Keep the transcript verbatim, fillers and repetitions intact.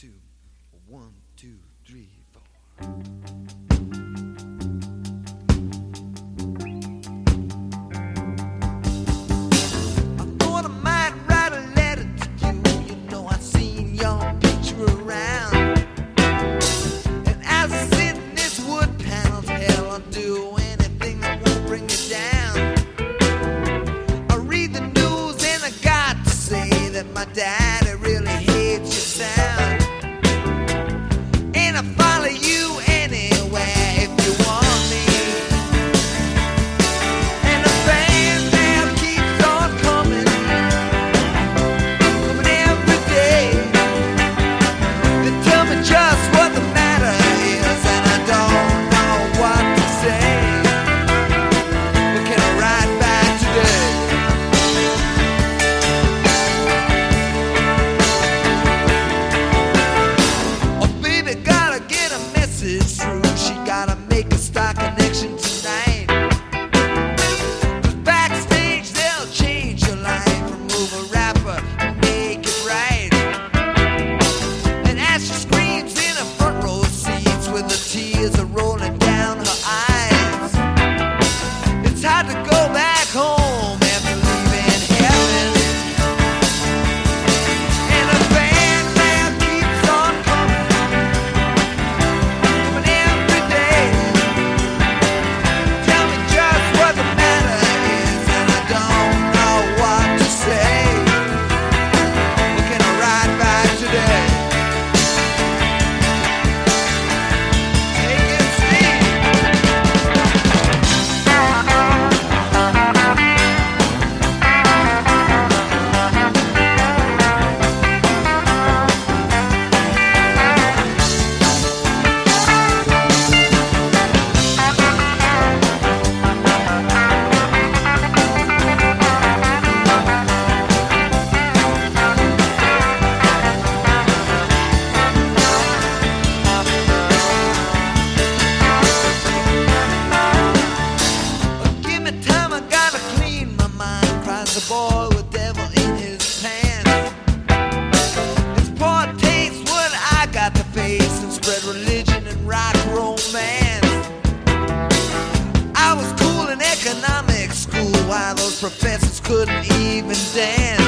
two, one, two, three, four. I thought I might write a letter to you. You know I seen your picture around. And as I sit in this wood paneled hell, I'll do anything that won't bring you down. I read the news and I got to say that my daddy really hates your sound. And I follow you anywhere if you want me. And the band now keeps on coming, coming every day. They tell me just what the matter is, and I don't know what to say. But can I ride back today? Oh baby, gotta get a message through. She gotta make a star connection tonight. 'Cause backstage they'll change your life, remove a rapper and make it right. And as she screams in her front row seats with the tears are rolling down her eyes, it's hard to go back home after leaving heaven. And the band now keeps on coming, coming every day. Tell me just what the matter is, and I don't know what to say. But can I ride back today? Take it, see. Give me time, I gotta clean my mind, cries the boy with devil in his pants. It's poor taste what I got to face and spread religion and rock romance. I was cool in economics school while those professors couldn't even dance.